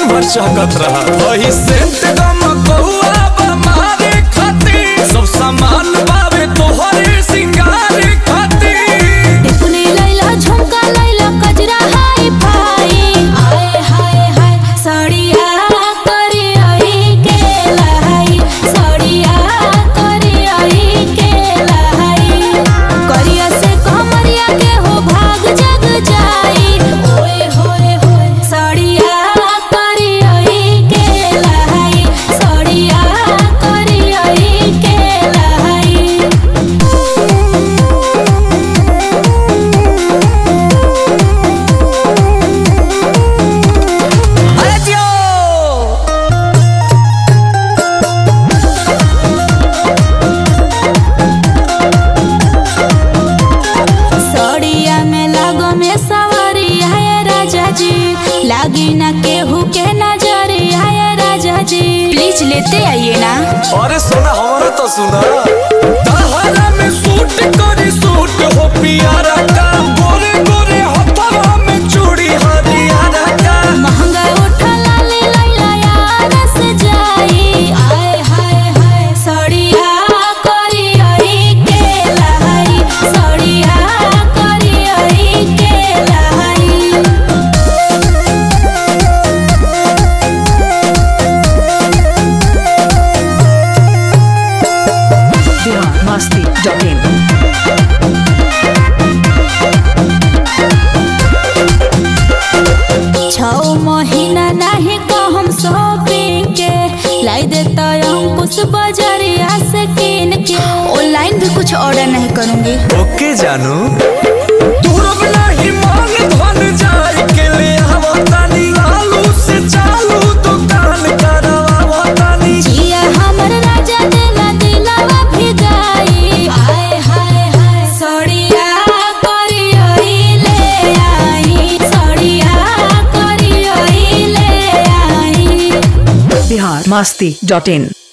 दिन भर चहकत रहा। वही सेंट गम कौआ बमारे खातिर सब सामान बावे तोहरे सिंगार खातिर। टिकुली लैला झुमका लैला कजरा हाय फाई आए हाय हाय साड़िया करी आई के लाई साड़िया करी आई के लाई करिया से कमरिया के हो भाग जग जाई ओए होए होए साड़िया करी आई के लाई साड़िया करी आई के लाई। अरे जियो साड़िया में लागो में सवारिया है राजा जी लागी ना केहू के नजरिया है राजा जी प्लीज लेते आइए ना। अरे सुना हमारा तो सुना तहरा में सूट करी सूट हो पियारा का गोरे गोरे हथवा में चूड़ी हरियारा का। महंगा उठा लाली लैला यार से जाई आए हाय हाय साड़िया करी आई के लाई साड़िया करी आई के लाई। biharmasti.in छौ महीना नहीं को हम शॉपिंग के लाई देता अंकुश बाजारिया से किन के ऑनलाइन भी कुछ ऑर्डर नहीं करूंगी। ओके जानू दूरब नहीं मान धन जाए के ले आवतानी आलू से चालू दुकान करवावतानी। जिया हमर राजा देला दिलावा भिगाई आए हाय हाय साड़िया करी आई ले आई साड़िया करी आई ले आई। biharmasti.in